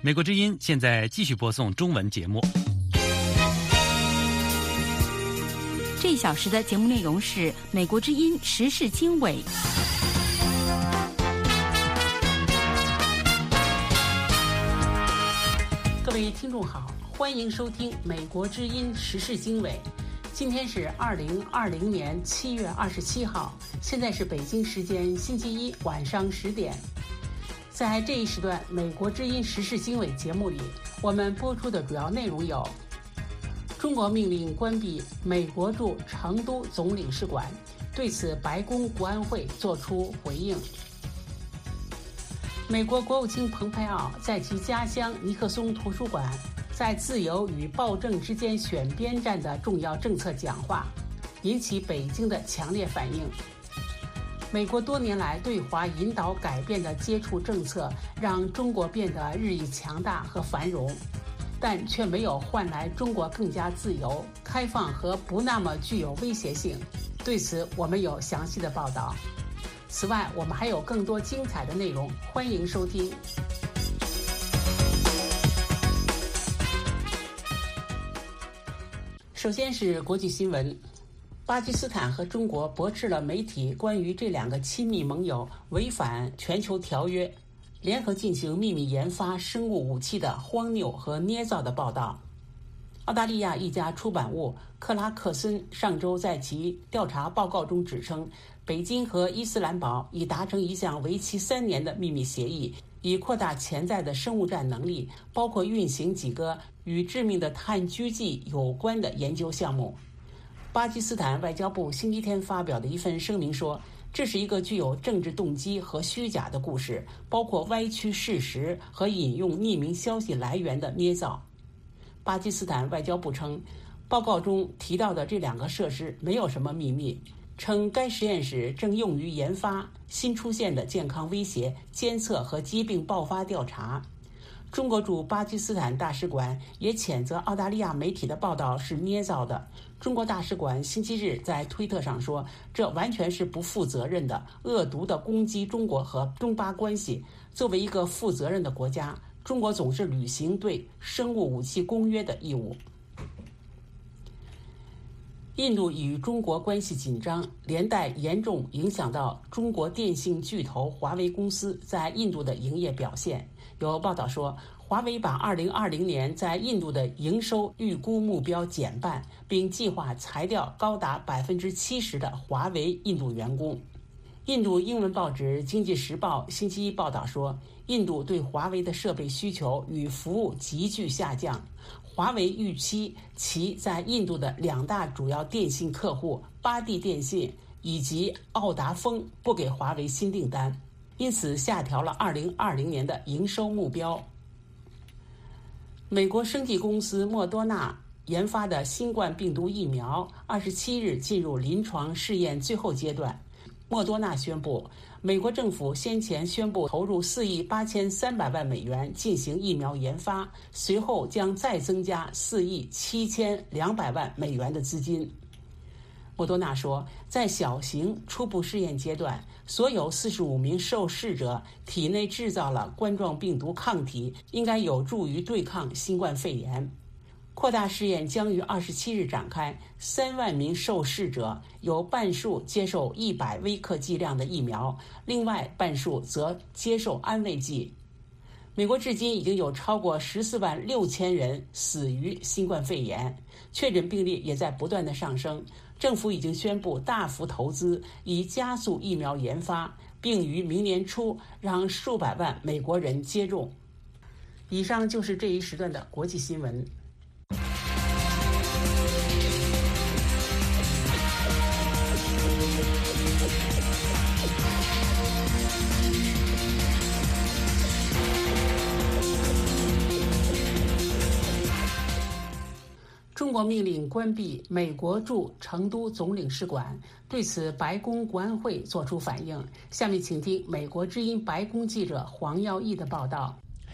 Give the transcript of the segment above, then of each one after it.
美国之音现在继续播送中文节目。 这一小时的节目内容是美国之音时事经纬。 各位听众好，欢迎收听美国之音时事经纬。今天是2020年7月27号，现在是北京时间星期一晚上10点。在这一时段美国之音时事经纬节目里，我们播出的主要内容有：中国命令关闭美国驻成都总领事馆，对此白宫国安会作出回应；美国国务卿蓬佩奥在其家乡尼克松图书馆在自由与暴政之间选边站的重要政策讲话，引起北京的强烈反应。美国多年来对华引导改变的接触政策，让中国变得日益强大和繁荣，但却没有换来中国更加自由、开放和不那么具有威胁性。对此，我们有详细的报道。此外，我们还有更多精彩的内容，欢迎收听。首先是国际新闻。巴基斯坦和中国驳斥了媒体关于这两个亲密盟友违反全球条约，联合进行秘密研发生物武器的荒谬和捏造的报道。澳大利亚一家出版物克拉克森上周在其调查报告中指称，北京和伊斯兰堡已达成一项为期3年的秘密协议，以扩大潜在的生物战能力，包括运行几个与致命的炭疽疾有关的研究项目。巴基斯坦外交部星期天发表的一份声明说，这是一个具有政治动机和虚假的故事，包括歪曲事实和引用匿名消息来源的捏造。巴基斯坦外交部称，报告中提到的这两个设施没有什么秘密，称该实验室正用于研发新出现的健康威胁、监测和疾病爆发调查。中国驻巴基斯坦大使馆也谴责澳大利亚媒体的报道是捏造的。中国大使馆星期日在推特上说，这完全是不负责任的、恶毒的攻击中国和中巴关系。作为一个负责任的国家，中国总是履行对生物武器公约的义务。印度与中国关系紧张，连带严重影响到中国电信巨头华为公司在印度的营业表现。有报道说，华为把2020年在印度的营收预估目标减半，并计划裁掉高达70%的华为印度员工。印度英文报纸《经济时报》星期一报道说，印度对华为的设备需求与服务急剧下降。华为预期其在印度的2大主要电信客户巴蒂电信以及奥达丰不给华为新订单，因此下调了2020年的营收目标。美国生技公司莫多纳研发的新冠病毒疫苗27日进入临床试验最后阶段。莫多纳宣布，美国政府先前宣布投入4亿8300万美元进行疫苗研发，随后将再增加4亿7200万美元的资金。莫多纳说，在小型初步试验阶段，所有45名受试者体内制造了冠状病毒抗体，应该有助于对抗新冠肺炎。扩大试验将于27日展开，3万名受试者有半数接受100微克剂量的疫苗，另外半数则接受安慰剂。美国至今已经有超过14万6千人死于新冠肺炎，确诊病例也在不断的上升。政府已经宣布大幅投资，以加速疫苗研发，并于明年初让数百万美国人接种。以上就是这一时段的国际新闻。中国命令关闭美国驻成都总领事馆，对此白宫国安会作出反应。下面请听美国之音白宫记者黄耀义的报道。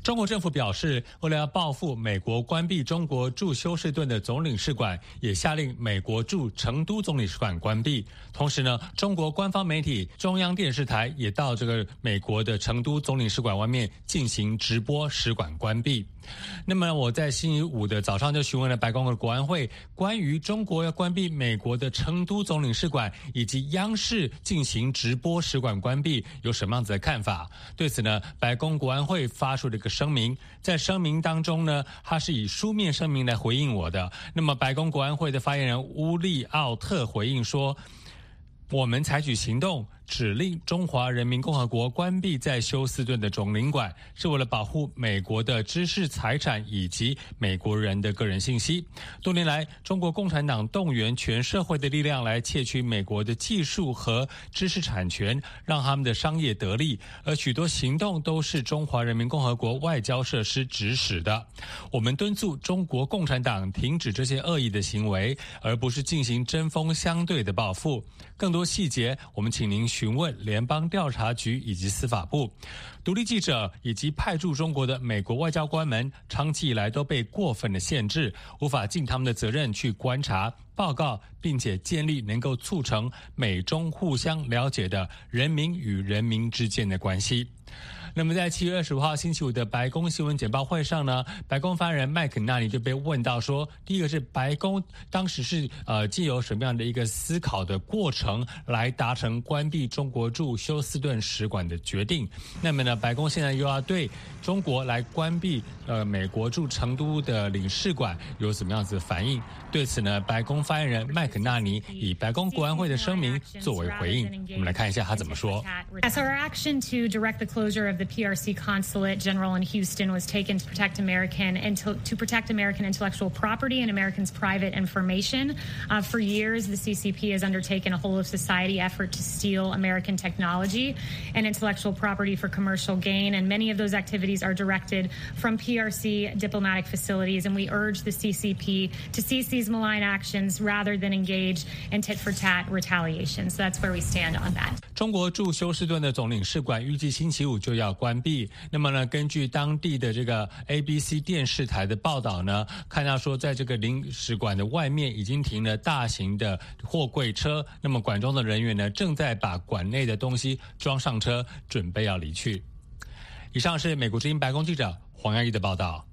中国政府表示，为了要报复美国关闭中国驻休斯顿的总领事馆，也下令美国驻成都总领事馆关闭。同时呢，中国官方媒体中央电视台也到这个美国的成都总领事馆外面进行直播使馆关闭。那么我在星期五的早上就询问了白宫的国安会，关于中国要关闭美国的成都总领事馆以及央视进行直播使馆关闭有什么样子的看法。对此呢，白宫国安会发出了一个声明，在声明当中呢，它是以书面声明来回应我的。那么白宫国安会的发言人乌利奥特回应说，我们采取行动指令中华人民共和国关闭在休斯顿的总领馆，是为了保护美国的知识财产以及美国人的个人信息。多年来，中国共产党动员全社会的力量来窃取美国的技术和知识产权，让他们的商业得利，而许多行动都是中华人民共和国外交设施指使的。我们敦促中国共产党停止这些恶意的行为，而不是进行针锋相对的报复。更多细节，我们请您询问联邦调查局以及司法部。独立记者以及派驻中国的美国外交官们，长期以来都被过分的限制，无法尽他们的责任去观察、报告，并且建立能够促成美中互相了解的人民与人民之间的关系。那么在7月25号星期五的白宫新闻简报会上呢，白宫发言人麦肯纳尼就被问到说，第一个是白宫当时是藉由什么样的一个思考的过程来达成关闭中国驻休斯顿使馆的决定。那么呢，白宫现在又要对中国来关闭美国驻成都的领事馆有什么样子的反应？对此呢，白宫发言人麦肯纳尼以白宫国安会的声明作为回应。我们来看一下他怎么说。 As our action to direct the closure of the PRC Consulate General in Houston was taken to protect American intellectual property and Americans' private information. For years, the CCP has undertaken a whole-of-society effort to steal American technology and intellectual property for commercial gain, and many of those activities are directed from PRC diplomatic facilities, and we urge the CCP to cease these malign actions rather than engage in tit-for-tat retaliation. So that's where we stand on that. 中国驻休斯顿的总领事馆预计星期五就要关闭。那么呢，根据当地的这个 ABC 电视台的报道呢，看到说在这个领事馆的外面已经停了大型的货柜车，那么馆中的人员呢正在把馆内的东西装上车，准备要离去。以上是美国之音白宫记者黄亚怡的报道。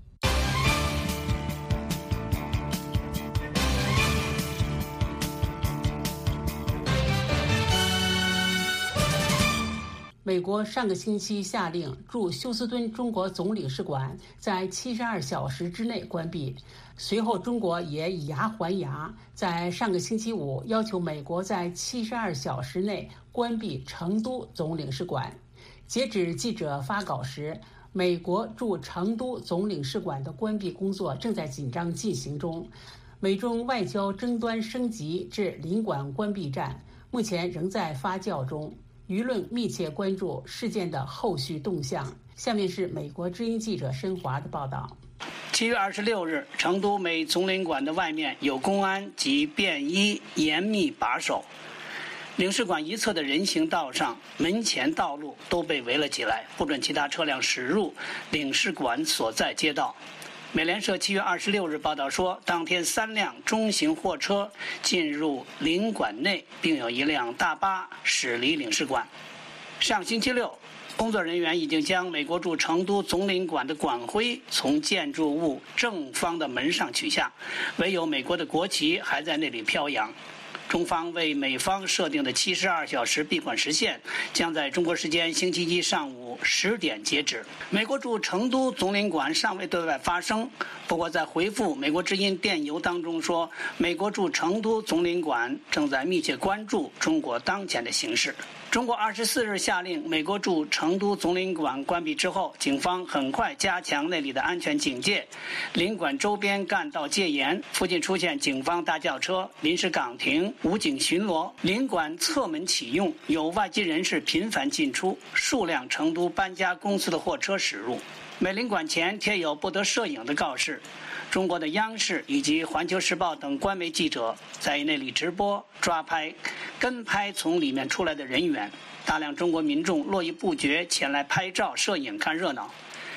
美国上个星期下令驻休斯顿中国总领事馆在72小时之内关闭，随后中国也以牙还牙，在上个星期五要求美国在72小时内关闭成都总领事馆。截止记者发稿时，美国驻成都总领事馆的关闭工作正在紧张进行中，美中外交争端升级至领馆关闭战，目前仍在发酵中。舆论密切关注事件的后续动向。下面是美国之音记者申华的报道。 7月26日，成都美总领馆的外面有公安及便衣严密把守，领事馆一侧的人行道上、门前道路都被围了起来，不准其他车辆驶入领事馆所在街道。美联社7月26日报道说，当天3辆中型货车进入领馆内，并有1辆大巴驶离领事馆。上星期六，工作人员已经将美国驻成都总领馆的馆徽从建筑物正方的门上取下，唯有美国的国旗还在那里飘扬。中方为美方设定的72小时闭馆时限将在中国时间星期一上午10点截止。美国驻成都总领馆尚未对外发声，不过在回复美国之音电邮当中说，美国驻成都总领馆正在密切关注中国当前的形势。中国24日下令美国驻成都总领馆关闭之后，警方很快加强那里的安全警戒，领馆周边干道戒严，附近出现警方大轿车、临时岗亭、武警巡逻，领馆侧门启用，有外籍人士频繁进出，数辆成都搬家公司的货车驶入。美领馆前贴有不得摄影的告示，中国的央视以及环球时报等官媒记者在那里直播、抓拍、跟拍从里面出来的人员，大量中国民众络绎不绝前来拍照、摄影、看热闹。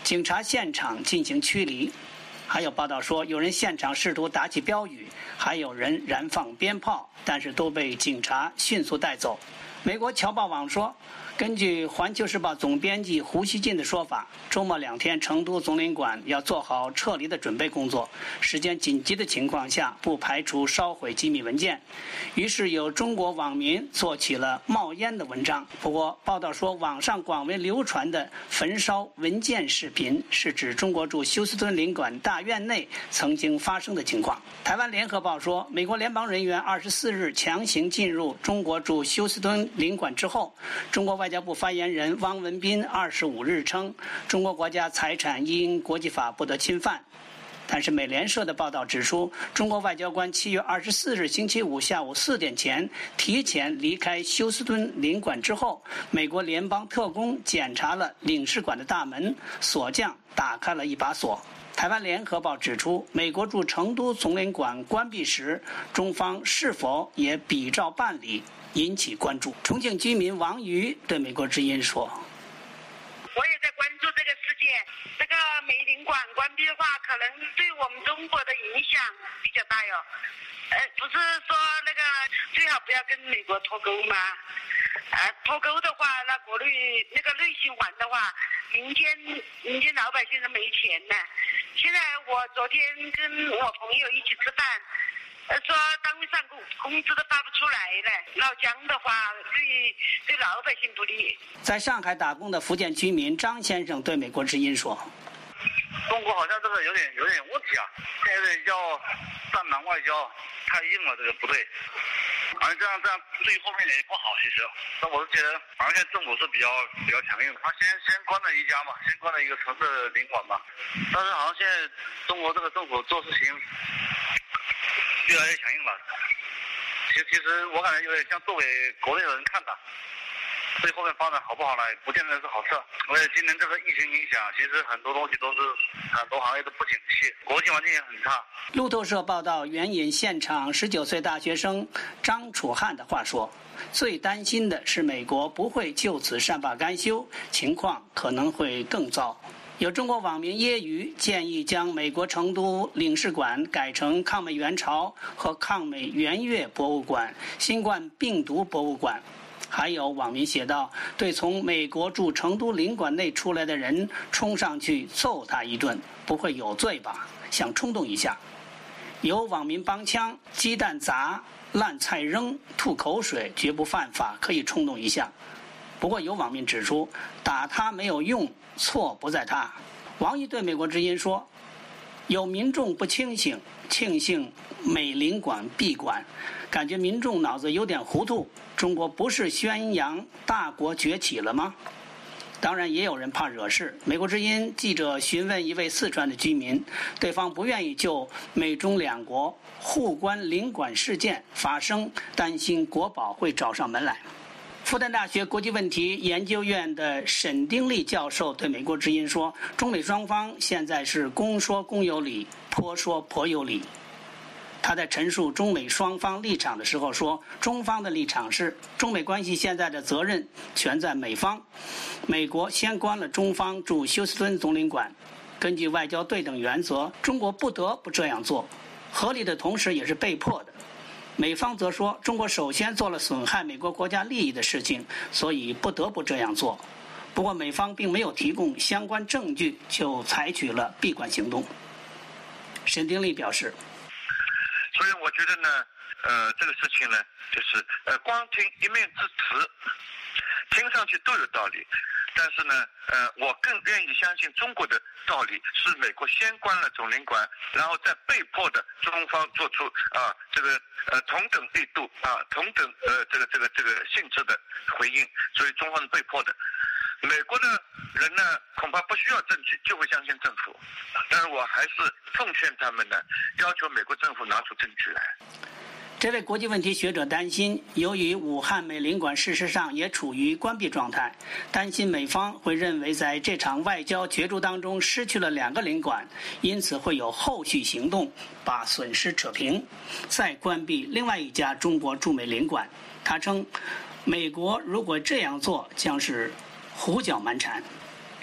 警察现场进行驱离。还有报道说，有人现场试图打起标语，还有人燃放鞭炮，但是都被警察迅速带走。美国侨报网说，根据《环球时报》总编辑胡锡进的说法，周末2天成都总领馆要做好撤离的准备工作，时间紧急的情况下不排除烧毁机密文件。于是有中国网民做起了冒烟的文章。不过报道说，网上广为流传的焚烧文件视频是指中国驻休斯敦领馆大院内曾经发生的情况。台湾联合报说，美国联邦人员24日强行进入中国驻休斯敦领馆之后，中国外交部发言人汪文斌25日称，中国国家财产因国际法不得侵犯。但是美联社的报道指出，中国外交官7月24日星期五下午4点前提前离开休斯敦领馆之后，美国联邦特工检查了领事馆的大门，锁匠打开了一把锁。台湾联合报指出，美国驻成都总领馆关闭时，中方是否也比照办理，引起关注。重庆居民王瑜对美国之音说：“ 我也在关注这个事件。这个美领馆关闭的话，可能对我们中国的影响比较大哟。不是说那个最好不要跟美国脱钩吗？脱钩的话，那国内那个内循环的话，民间老百姓都没钱呢。现在我昨天跟我朋友一起吃饭。”说单位上工资都发不出来了，老姜的话对老百姓不利。 在上海打工的福建居民张先生对美国之音说：“ 中国好像这个有点问题啊，现在要战狼外交太硬了，这个不对。好像这样对后面也不好，其实。那我是觉得，好像现在政府是比较强硬的。他先关了一家嘛，先关了一个城市领馆嘛。但是好像现在中国这个政府做事情越来越强硬了，其实我感觉有点像作为国内的人看的，对后面发展好不好呢，不见得是好事。而且今年这个疫情影响，其实很多东西都是很多行业都不景气，国际环境也很差。” 路透社报道，援引现场19岁大学生张楚汉的话说，最担心的是美国不会就此善罢甘休，情况可能会更糟。有中国网民揶揄建议将美国成都领事馆改成抗美援朝和抗美援越博物馆、新冠病毒博物馆。还有网民写道，对从美国驻成都领馆内出来的人冲上去揍他一顿，不会有罪吧？想冲动一下。有网民帮腔，鸡蛋砸、烂菜扔、吐口水绝不犯法，可以冲动一下。不过有网民指出，打他没有用，错不在他。王毅对美国之音说，有民众不清醒，庆幸美领馆闭馆，感觉民众脑子有点糊涂。中国不是宣扬大国崛起了吗？当然也有人怕惹事。美国之音记者询问一位四川的居民，对方不愿意就美中两国互关领馆事件发声，担心国保会找上门来。复旦大学国际问题研究院的沈丁立教授对美国之音说，中美双方现在是公说公有理，婆说婆有理。他在陈述中美双方立场的时候说，中方的立场是中美关系现在的责任全在美方，美国先关了中方驻休斯敦总领馆，根据外交对等原则，中国不得不这样做，合理的同时也是被迫的。美方则说，中国首先做了损害美国国家利益的事情，所以不得不这样做。不过美方并没有提供相关证据，就采取了闭馆行动。沈丁立表示， 所以我觉得呢，这个事情呢，就是光听一面之词，听上去都有道理，但是呢，我更愿意相信中国的道理是美国先关了总领馆，然后再被迫的中方做出这个同等力度同等这个性质的回应，所以中方是被迫的。美国的人呢，恐怕不需要证据就会相信政府，但是我还是奉劝他们呢，要求美国政府拿出证据来。 这位国际问题学者担心，由于武汉美领馆事实上也处于关闭状态，担心美方会认为在这场外交角逐当中失去了2个领馆，因此会有后续行动把损失扯平，再关闭另外一家中国驻美领馆。他称，美国如果这样做将是胡搅蛮缠。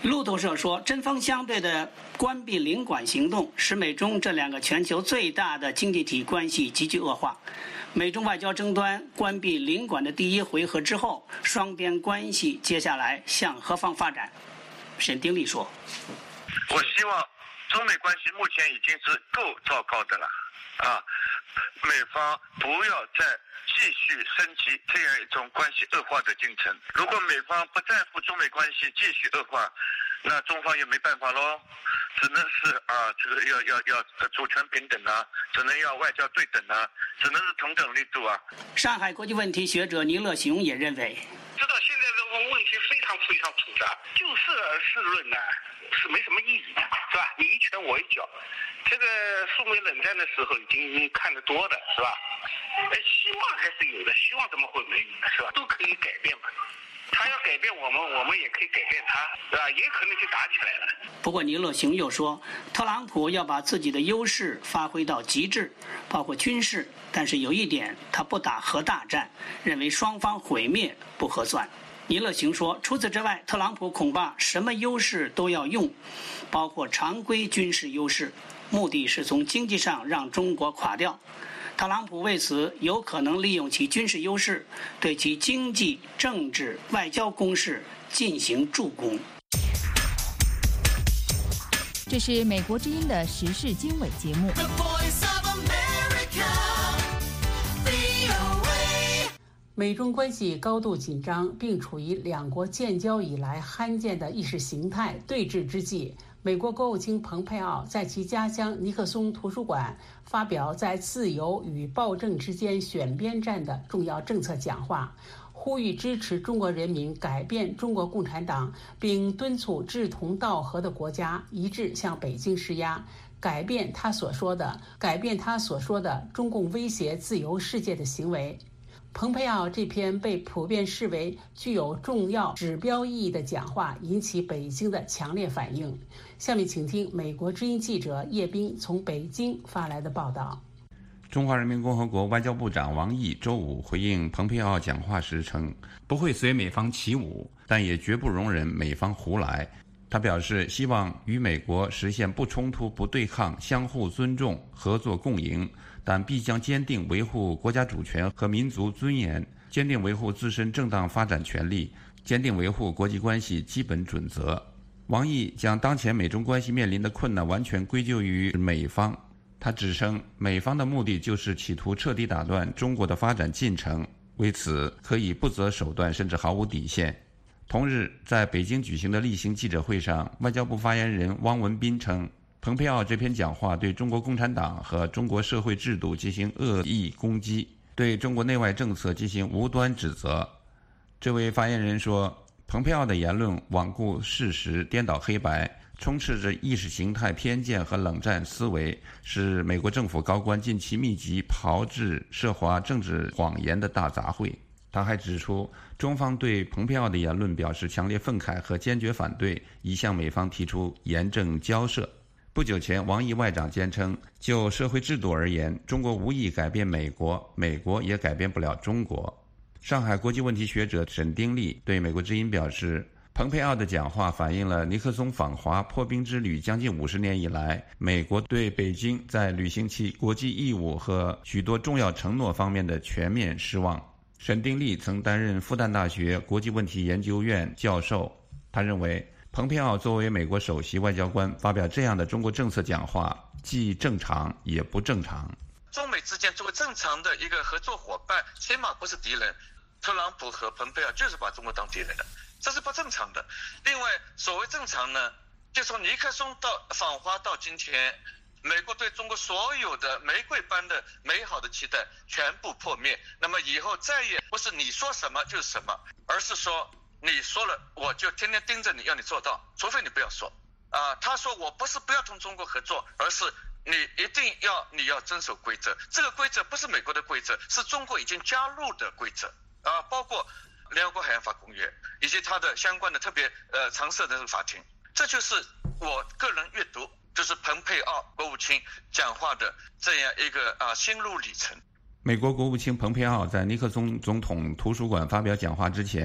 路透社说，针锋相对的关闭领馆行动使美中这两个全球最大的经济体关系急剧恶化。美中外交争端关闭领馆的第一回合之后，双边关系接下来向何方发展？沈丁力说：“ 我希望中美关系目前已经是够糟糕的了，美方不要再继续升级这样一种关系恶化的进程。如果美方不在乎中美关系继续恶化，那中方也没办法喽，只能是这个要主权平等啊，只能要外交对等啊，只能是同等力度啊。” 上海国际问题学者倪乐雄也认为， 知道现在这个问题非常非常复杂，就事论呢是没什么意义的，是吧？你一拳我一脚，这个苏美冷战的时候已经看得多了，是吧？希望还是有的，希望怎么会没有呢？是吧？都可以改变嘛。他要改变我们也可以改变他，对吧？也可能就打起来了。 不过倪乐雄又说，特朗普要把自己的优势发挥到极致，包括军事，但是有一点，他不打核大战，认为双方毁灭不合算。倪乐雄说，除此之外，特朗普恐怕什么优势都要用，包括常规军事优势，目的是从经济上让中国垮掉。特朗普为此有可能利用其军事优势，对其经济、政治、外交攻势进行助攻。 这是美国之音的时事经纬节目。 美中关系高度紧张，并处于两国建交以来罕见的意识形态对峙之际，美国国务卿蓬佩奥在其家乡尼克松图书馆发表在自由与暴政之间选边站的重要政策讲话，呼吁支持中国人民改变中国共产党，并敦促志同道合的国家一致向北京施压，改变他所说的中共威胁自由世界的行为。蓬佩奥这篇被普遍视为具有重要指标意义的讲话引起北京的强烈反应。下面请听美国之音记者叶冰从北京发来的报道。 中华人民共和国外交部长王毅周五回应蓬佩奥讲话时称，不会随美方起舞，但也绝不容忍美方胡来。他表示希望与美国实现不冲突、不对抗、相互尊重、合作共赢，但必将坚定维护国家主权和民族尊严，坚定维护自身正当发展权利，坚定维护国际关系基本准则。王毅将当前美中关系面临的困难完全归咎于美方。他指称，美方的目的就是企图彻底打断中国的发展进程，为此可以不择手段，甚至毫无底线。同日，在北京举行的例行记者会上，外交部发言人汪文斌称，蓬佩奥这篇讲话对中国共产党和中国社会制度进行恶意攻击，对中国内外政策进行无端指责。这位发言人说，蓬佩奥的言论罔顾事实、颠倒黑白，充斥着意识形态偏见和冷战思维，是美国政府高官近期密集炮制涉华政治谎言的大杂烩。他还指出，中方对蓬佩奥的言论表示强烈愤慨和坚决反对，已向美方提出严正交涉。不久前，王毅外长坚称，就社会制度而言，中国无意改变美国，美国也改变不了中国。上海国际问题学者沈丁力对美国之音表示，蓬佩奥的讲话反映了尼克松访华破冰之旅将近50年以来，美国对北京在履行其国际义务和许多重要承诺方面的全面失望。沈丁力曾担任复旦大学国际问题研究院教授，他认为蓬佩奥作为美国首席外交官发表这样的中国政策讲话，既正常也不正常。 中美之间作为正常的一个合作伙伴，起码不是敌人。特朗普和蓬佩奥就是把中国当敌人的，这是不正常的。另外，所谓正常呢，就从尼克松到访华到今天，美国对中国所有的玫瑰般的美好的期待全部破灭。那么以后再也不是你说什么就是什么，而是说你说了我就天天盯着你，要你做到，除非你不要说。他说我不是不要同中国合作，而是你要遵守规则。这个规则不是美国的规则，是中国已经加入的规则包括联合国海洋法公约以及它的相关的特别常设的法庭。这就是我个人阅读，就是蓬佩奥国务卿讲话的这样一个心路历程。 美国国务卿蓬佩奥在尼克松总统图书馆发表讲话之前，《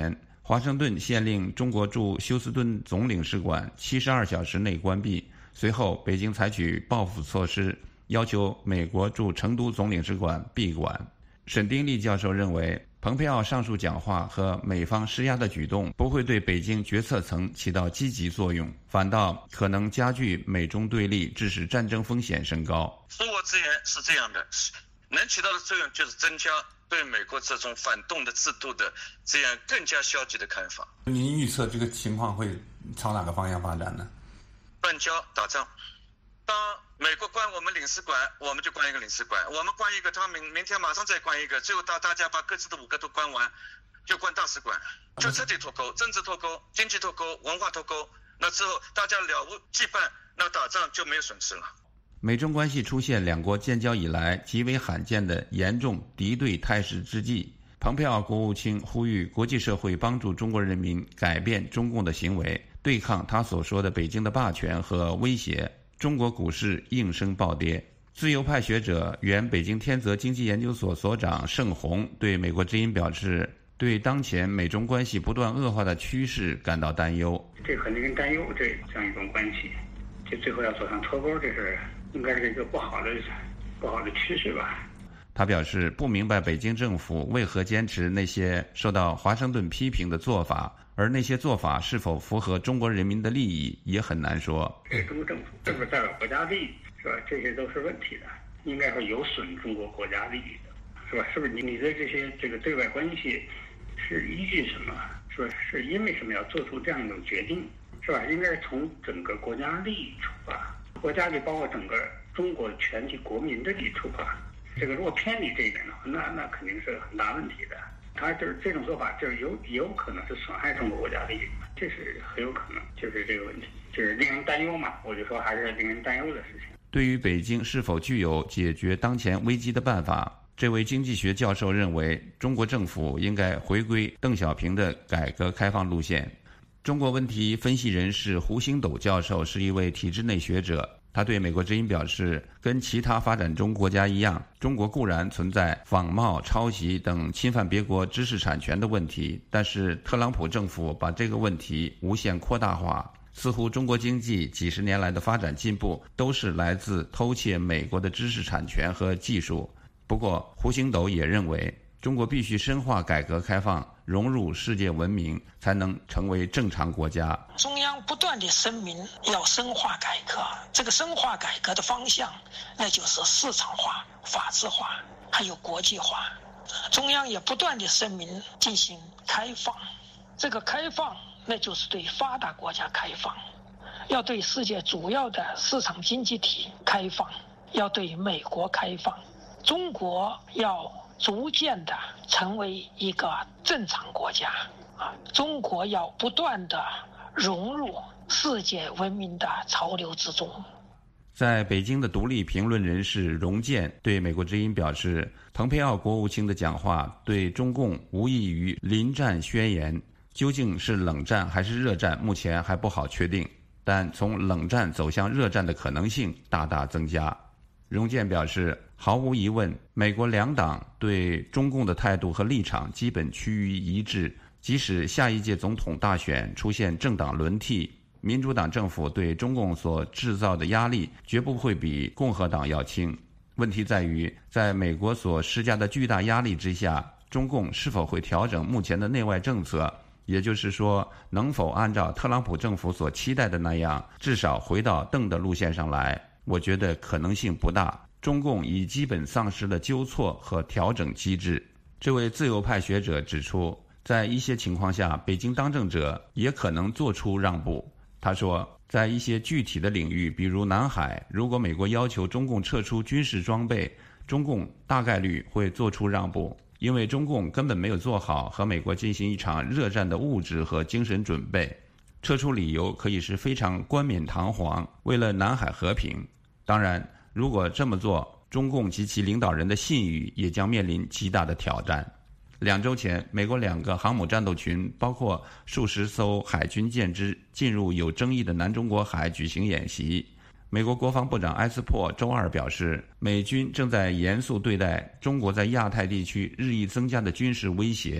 华盛顿限令中国驻休斯敦总领事馆72小时内关闭，随后北京采取报复措施，要求美国驻成都总领事馆闭馆。沈丁利教授认为，蓬佩奥上述讲话和美方施压的举动不会对北京决策层起到积极作用，反倒可能加剧美中对立，致使战争风险升高。 恕我直言是这样的，能起到的作用就是增加对美国这种反动的制度的这样更加消极的看法。 您预测这个情况会朝哪个方向发展呢？ 断交打仗。当美国关我们领事馆，我们就关一个领事馆，我们关一个，他们明天马上再关一个，最后大家把各自的5个都关完，就关大使馆，就彻底脱钩，政治脱钩，经济脱钩，文化脱钩。那之后大家了无羁绊，那打仗就没有损失了。 美中关系出现两国建交以来极为罕见的严重敌对态势之际，蓬佩奥国务卿呼吁国际社会帮助中国人民改变中共的行为，对抗他所说的北京的霸权和威胁。中国股市应声暴跌。自由派学者、原北京天泽经济研究所所长盛红对美国之音表示，对当前美中关系不断恶化的趋势感到担忧。 这很令人担忧，这样一种关系，就最后要走上脱钩，这是应该是一个不好的趋势吧。 他表示不明白北京政府为何坚持那些受到华盛顿批评的做法，而那些做法是否符合中国人民的利益也很难说。 中国政府是不是代表国家利益，是吧？这些都是问题的，应该会有损中国国家利益的，是吧？是不是你的这个对外关系是依据什么？是吧？是因为什么要做出这样一种决定，是吧？应该是从整个国家利益出发，国家就包括整个中国全体国民的利益出发。这个如果偏离这一点的话，那肯定是很大问题的。他就是这种做法，就是有可能是损害中国国家利益，这是很有可能，就是这个问题，就是令人担忧嘛。我就说还是令人担忧的事情。 对于北京是否具有解决当前危机的办法，这位经济学教授认为，中国政府应该回归邓小平的改革开放路线。中国问题分析人士胡星斗教授是一位体制内学者。他对美国之音表示，跟其他发展中国家一样，中国固然存在仿冒、抄袭等侵犯别国知识产权的问题，但是特朗普政府把这个问题无限扩大化，似乎中国经济几十年来的发展进步都是来自偷窃美国的知识产权和技术。不过，胡星斗也认为，中国必须深化改革开放，融入世界文明，才能成为正常国家。 中央不断地声明要深化改革，这个深化改革的方向，那就是市场化、法治化，还有国际化。中央也不断地声明进行开放，这个开放那就是对发达国家开放，要对世界主要的市场经济体开放，要对美国开放。中国要逐渐地成为一个正常国家中国要不断地融入世界文明的潮流之中。 在北京的独立评论人士荣建对美国之音表示，蓬佩奥国务卿的讲话对中共无异于临战宣言，究竟是冷战还是热战，目前还不好确定，但从冷战走向热战的可能性大大增加。荣建表示，毫无疑问，美国两党对中共的态度和立场基本趋于一致，即使下一届总统大选出现政党轮替，民主党政府对中共所制造的压力绝不会比共和党要轻。问题在于，在美国所施加的巨大压力之下，中共是否会调整目前的内外政策，也就是说，能否按照特朗普政府所期待的那样，至少回到邓的路线上来，我觉得可能性不大。中共已基本丧失了纠错和调整机制。这位自由派学者指出，在一些情况下，北京当政者也可能做出让步。他说，在一些具体的领域，比如南海，如果美国要求中共撤出军事装备，中共大概率会做出让步，因为中共根本没有做好和美国进行一场热战的物质和精神准备。撤出理由可以是非常冠冕堂皇，为了南海和平。当然，如果这么做，中共及其领导人的信誉也将面临极大的挑战。2周前，美国2个航母战斗群，包括数十艘海军舰只，进入有争议的南中国海举行演习。美国国防部长埃斯珀周二表示，美军正在严肃对待中国在亚太地区日益增加的军事威胁。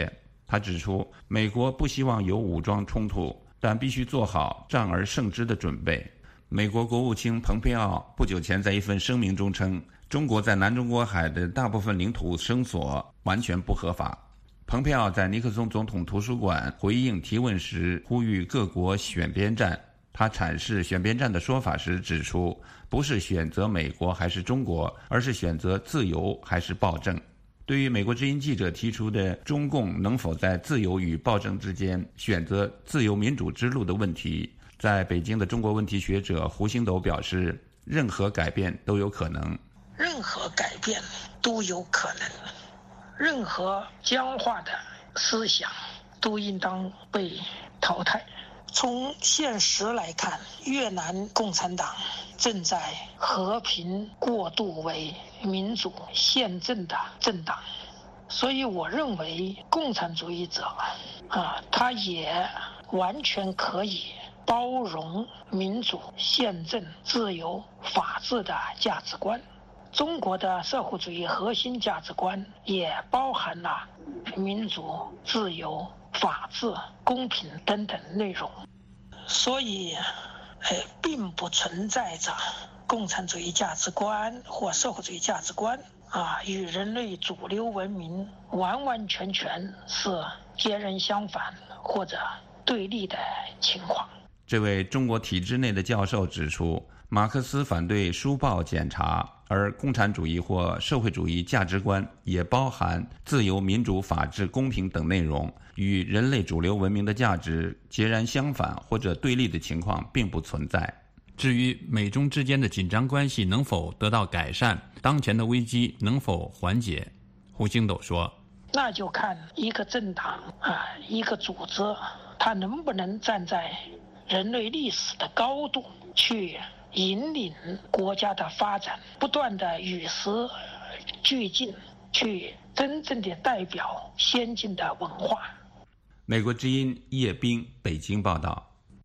他指出，美国不希望有武装冲突，但必须做好战而胜之的准备。美国国务卿蓬佩奥不久前在一份声明中称，中国在南中国海的大部分领土声索完全不合法。蓬佩奥在尼克松总统图书馆回应提问时呼吁各国选边站。他阐释选边站的说法时指出，不是选择美国还是中国，而是选择自由还是暴政。对于美国之音记者提出的中共能否在自由与暴政之间选择自由民主之路的问题，在北京的中国问题学者胡星斗表示，任何改变都有可能。 任何改变都有可能，任何僵化的思想都应当被淘汰。从现实来看，越南共产党正在和平过渡为民主宪政的政党，所以我认为共产主义者他也完全可以包容民主宪政自由法治的价值观。中国的社会主义核心价值观也包含了民主自由法治公平等等内容，所以并不存在着共产主义价值观或社会主义价值观与人类主流文明完完全全是截然相反或者对立的情况。 这位中国体制内的教授指出，马克思反对书报检查，而共产主义或社会主义价值观也包含自由、民主、法治、公平等内容，与人类主流文明的价值截然相反或者对立的情况并不存在。 至于美中之间的紧张关系能否得到改善，当前的危机能否缓解，胡星斗说， 那就看一个政党一个组织，它能不能站在人类历史的高度去引领国家的发展，不断的与时俱进，去真正的代表先进的文化。 美国之音叶冰北京报道。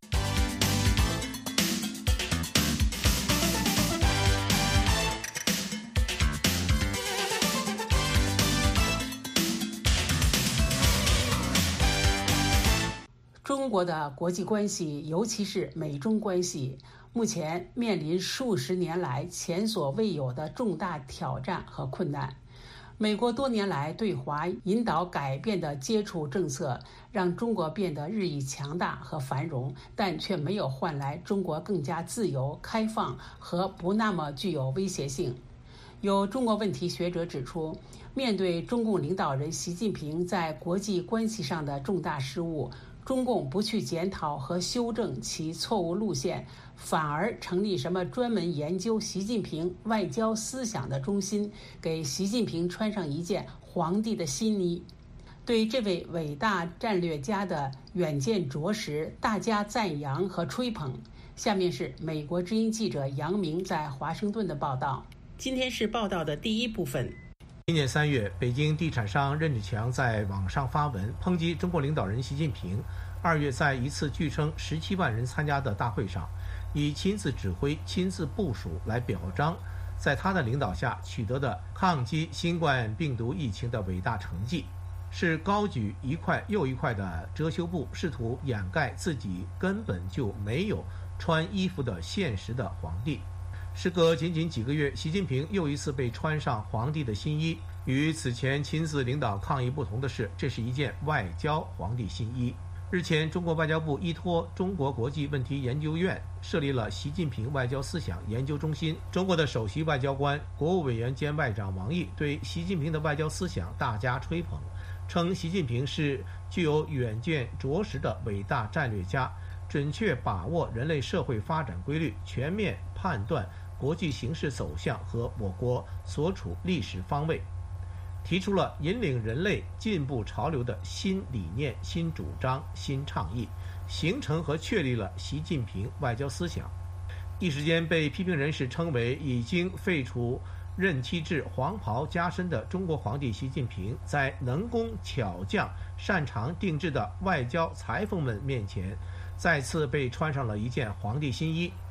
中国的国际关系，尤其是美中关系，目前面临数十年来前所未有的重大挑战和困难。美国多年来对华引导改变的接触政策，让中国变得日益强大和繁荣，但却没有换来中国更加自由、开放和不那么具有威胁性。有中国问题学者指出，面对中共领导人习近平在国际关系上的重大失误，中共不去检讨和修正其错误路线，反而成立什么专门研究习近平外交思想的中心，给习近平穿上一件皇帝的新衣。对这位伟大战略家的远见卓识，大家赞扬和吹捧。下面是美国之音记者杨明在华盛顿的报道。今天是报道的第一部分。 今年3月，北京地产商任志强在网上发文抨击中国领导人习近平。2月在一次据称17万人参加的大会上，以亲自指挥、亲自部署来表彰在他的领导下取得的抗击新冠病毒疫情的伟大成绩，是高举一块又一块的遮羞布，试图掩盖自己根本就没有穿衣服的现实的皇帝。时隔仅仅几个月，习近平又一次被穿上皇帝的新衣。与此前亲自领导抗疫不同的是，这是一件外交皇帝新衣。日前，中国外交部依托中国国际问题研究院设立了习近平外交思想研究中心。中国的首席外交官、国务委员兼外长王毅对习近平的外交思想大加吹捧，称习近平是具有远见卓识的伟大战略家，准确把握人类社会发展规律，全面判断国际形势走向和我国所处历史方位，提出了引领人类进步潮流的新理念、新主张、新倡议，形成和确立了习近平外交思想。一时间被批评人士称为已经废除任期制、黄袍加身的中国皇帝习近平，在能工巧匠、擅长定制的外交裁缝们面前，再次被穿上了一件皇帝新衣。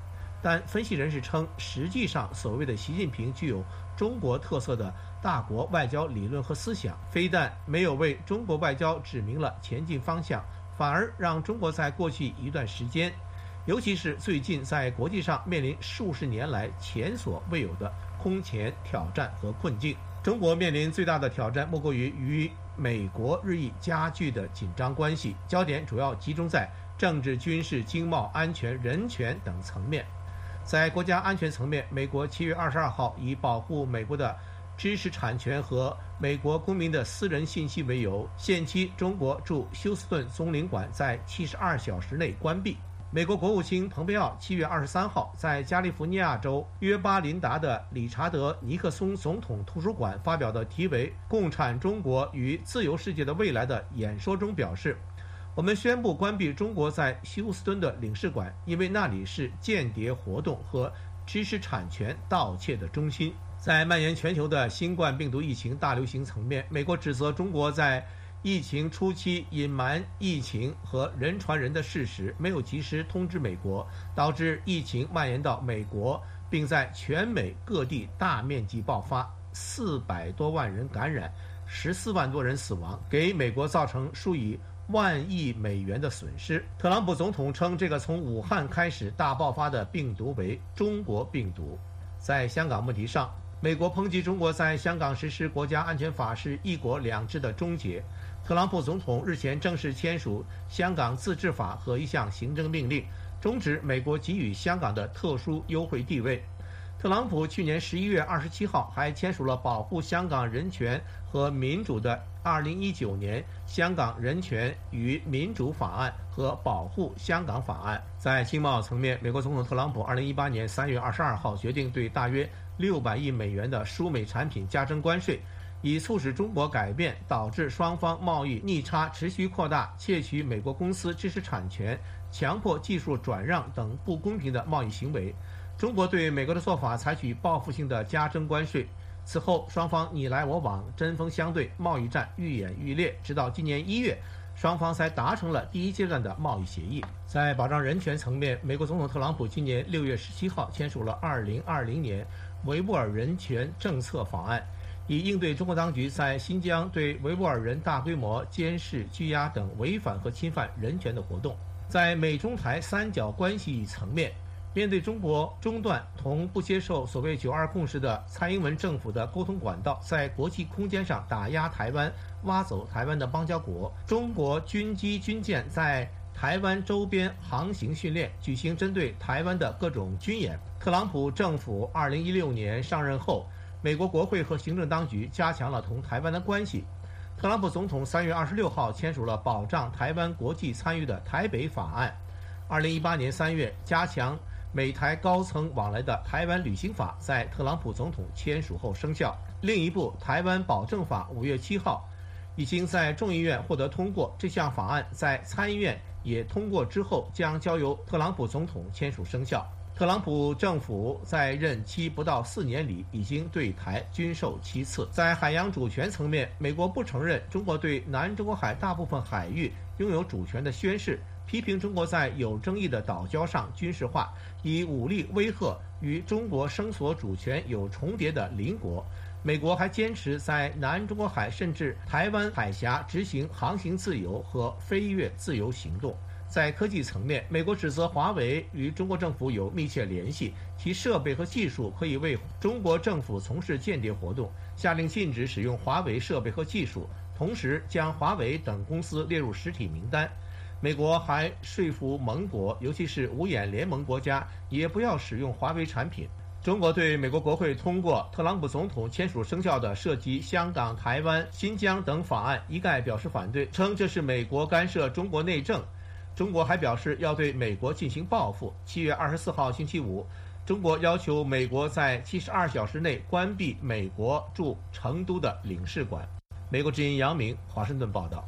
但分析人士称，实际上所谓的习近平具有中国特色的大国外交理论和思想，非但没有为中国外交指明了前进方向，反而让中国在过去一段时间，尤其是最近在国际上面临数十年来前所未有的空前挑战和困境。中国面临最大的挑战莫过于与美国日益加剧的紧张关系，焦点主要集中在政治、军事、经贸、安全、人权等层面。在国家安全层面，美国7月22号以保护美国的知识产权和美国公民的私人信息为由，限期中国驻休斯顿总领馆在72小时内关闭。美国国务卿蓬佩奥7月23号在加利福尼亚州约巴林达的理查德·尼克松总统图书馆发表的题为《共产中国与自由世界的未来》的演说中表示，我们宣布关闭中国在休斯敦的领事馆，因为那里是间谍活动和知识产权盗窃的中心。在蔓延全球的新冠病毒疫情大流行层面，美国指责中国在疫情初期隐瞒疫情和人传人的事实，没有及时通知美国，导致疫情蔓延到美国，并在全美各地大面积爆发，400多万人感染，14万多人死亡，给美国造成数以万亿美元的损失。特朗普总统称这个从武汉开始大爆发的病毒为中国病毒。在香港问题上，美国抨击中国在香港实施国家安全法是一国两制的终结。特朗普总统日前正式签署香港自治法和一项行政命令，终止美国给予香港的特殊优惠地位。特朗普去年11月27号还签署了保护香港人权和民主的2019年香港人权与民主法案和保护香港法案。在经贸层面，美国总统特朗普2018年3月22号决定对大约600亿美元的输美产品加征关税，以促使中国改变导致双方贸易逆差持续扩大、窃取美国公司知识产权、强迫技术转让等不公平的贸易行为。中国对美国的做法采取报复性的加征关税，此后双方你来我往，针锋相对，贸易战愈演愈烈，直到今年1月，双方才达成了第一阶段的贸易协议。在保障人权层面，美国总统特朗普今年6月17号签署了2020年维吾尔人权政策法案，以应对中国当局在新疆对维吾尔人大规模监视、拘押等违反和侵犯人权的活动。在美中台三角关系层面，面对中国中断同不接受所谓“92共识”的蔡英文政府的沟通管道，在国际空间上打压台湾、挖走台湾的邦交国，中国军机军舰在台湾周边航行训练，举行针对台湾的各种军演。特朗普政府2016年上任后，美国国会和行政当局加强了同台湾的关系。特朗普总统3月26号签署了保障台湾国际参与的台北法案。2018年3月，加强美台高层往来的台湾旅行法在特朗普总统签署后生效。另一部台湾保证法5月7号已经在众议院获得通过，这项法案在参议院也通过之后，将交由特朗普总统签署生效。特朗普政府在任期不到4年里，已经对台军售7次。在海洋主权层面，美国不承认中国对南中国海大部分海域拥有主权的宣誓，批评中国在有争议的岛礁上军事化，以武力威吓与中国声索主权有重叠的邻国。美国还坚持在南中国海甚至台湾海峡执行航行自由和飞越自由行动。在科技层面，美国指责华为与中国政府有密切联系，其设备和技术可以为中国政府从事间谍活动，下令禁止使用华为设备和技术，同时将华为等公司列入实体名单。美国还说服盟国，尤其是五眼联盟国家，也不要使用华为产品。中国对美国国会通过特朗普总统签署生效的涉及香港、台湾、新疆等法案一概表示反对，称这是美国干涉中国内政。中国还表示要对美国进行报复。7月24号星期五，中国要求美国在72小时内关闭美国驻成都的领事馆。美国之音杨明华盛顿报道。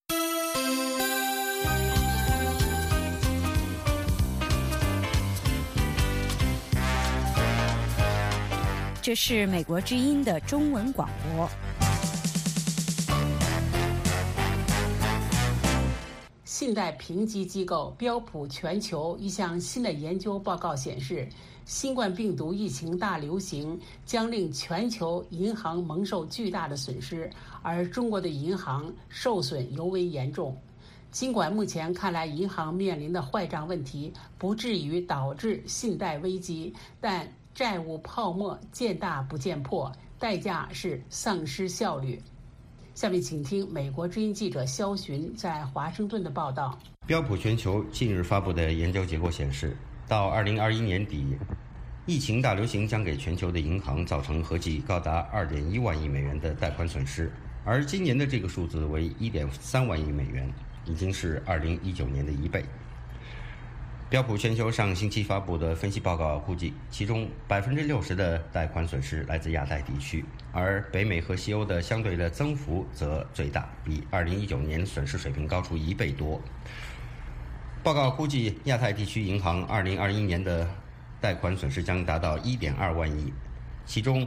这是美国之音的中文广播。 信贷评级机构标普全球一项新的研究报告显示，新冠病毒疫情大流行将令全球银行蒙受巨大的损失，而中国的银行受损尤为严重。尽管目前看来银行面临的坏账问题不至于导致信贷危机，但债务泡沫见大不见破，代价是丧失效率。下面请听美国之音记者肖寻在华盛顿的报道。 标普全球近日发布的研究结果显示，到2021年底，疫情大流行将给全球的银行造成合计高达2.1万亿美元的贷款损失，而今年的这个数字为1.3万亿美元，已经是2019年的1倍。标普全球上星期发布的分析报告估计，其中60%的贷款损失来自亚太地区，而北美和西欧的相对的增幅则最大，比2019年损失水平高出1倍多。报告估计，亚太地区银行2021年的贷款损失将达到1.2万亿，其中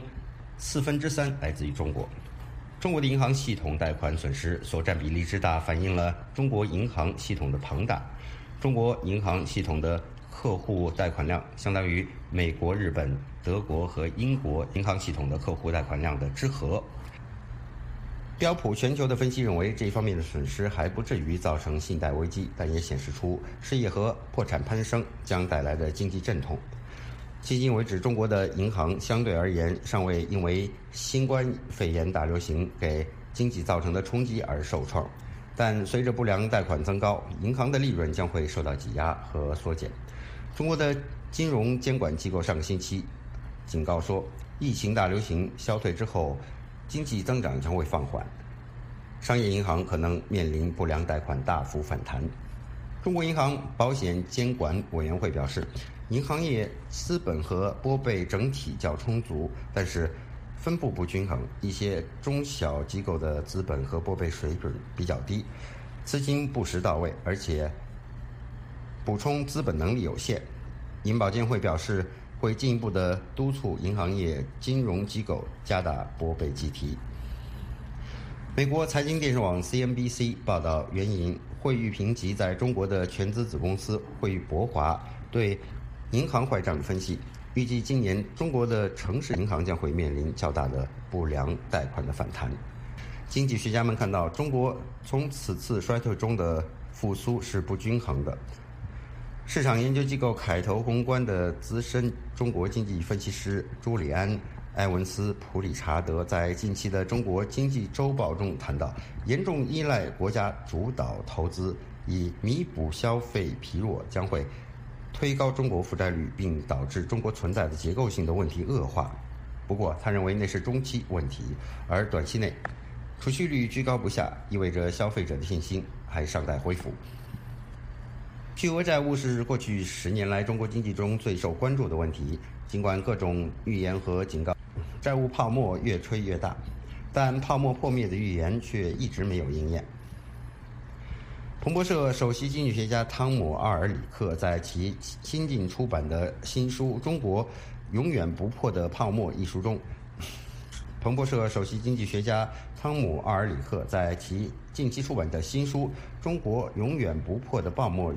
3/4来自于中国。中国的银行系统贷款损失所占比例之大，反映了中国银行系统的庞大。中国银行系统的客户贷款量相当于美国、日本、德国和英国银行系统的客户贷款量的之和。标普全球的分析认为，这一方面的损失还不至于造成信贷危机，但也显示出失业和破产攀升将带来的经济阵痛。迄今为止，中国的银行相对而言尚未因为新冠肺炎大流行给经济造成的冲击而受创，但随着不良贷款增高，银行的利润将会受到挤压和缩减。中国的金融监管机构上个星期警告说，疫情大流行消退之后，经济增长将会放缓，商业银行可能面临不良贷款大幅反弹。中国银行保险监管委员会表示，银行业资本和拨备整体较充足，但是分布不均衡，一些中小机构的资本和拨备水准比较低，资金不时到位，而且补充资本能力有限。银保监会表示，会进一步的督促银行业金融机构加大拨备计提。美国财经电视网 CNBC 报道，援引惠誉评级在中国的全资子公司惠誉博华对银行坏账分析，预计今年中国的城市银行将会面临较大的不良贷款的反弹。经济学家们看到，中国从此次衰退中的复苏是不均衡的。市场研究机构凯投宏观的资深中国经济分析师朱里安·埃文斯·普理查德在近期的中国经济周报中谈到，严重依赖国家主导投资以弥补消费疲弱将会推高中国负债率，并导致中国存在的结构性的问题恶化。不过他认为那是中期问题，而短期内储蓄率居高不下，意味着消费者的信心还尚待恢复。巨额债务是过去10年来中国经济中最受关注的问题，尽管各种预言和警告债务泡沫越吹越大，但泡沫破灭的预言却一直没有应验。彭博社首席经济学家汤姆·奥尔里克在其新近出版的新书《中国永远不破的泡沫》一书中，彭博社首席经济学家汤姆·奥尔里克在其近期出版的新书《中国永远不破的泡沫》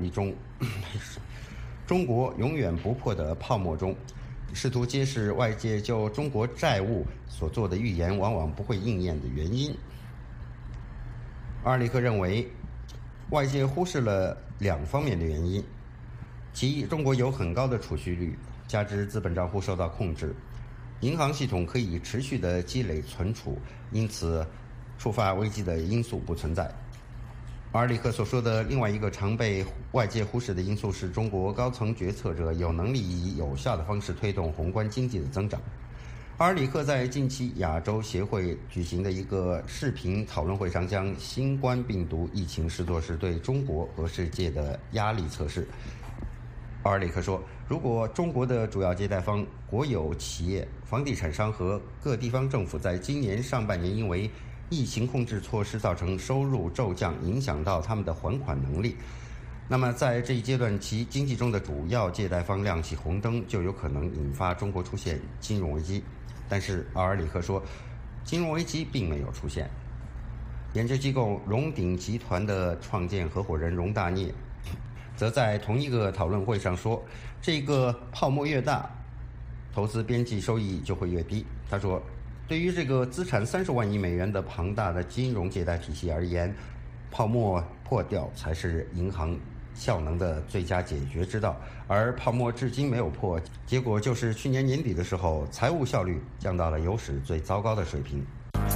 中，试图揭示外界就中国债务所做的预言往往不会应验的原因。奥尔里克认为，外界忽视了2方面的原因：其一，中国有很高的储蓄率，加之资本账户受到控制，银行系统可以持续的积累存储，因此触发危机的因素不存在。奥尔里克所说的另外一个常被外界忽视的因素是，中国高层决策者有能力以有效的方式推动宏观经济的增长。奥尔里克在近期亚洲协会举行的一个视频讨论会上，将新冠病毒疫情视作是对中国和世界的压力测试。奥尔里克说，如果中国的主要借贷方、国有企业、房地产商和各地方政府在今年上半年因为疫情控制措施造成收入骤降，影响到他们的还款能力，那么在这一阶段，其经济中的主要借贷方亮起红灯，就有可能引发中国出现金融危机。但是奥尔里克说，金融危机并没有出现。 研究机构荣鼎集团的创建合伙人荣大聂则在同一个讨论会上说，这个泡沫越大，投资边际收益就会越低。他说，对于这个资产30万亿美元的庞大的金融借贷体系而言，泡沫破掉才是银行效能的最佳解决之道，而泡沫至今没有破，结果就是去年年底的时候，财务效率降到了有史最糟糕的水平。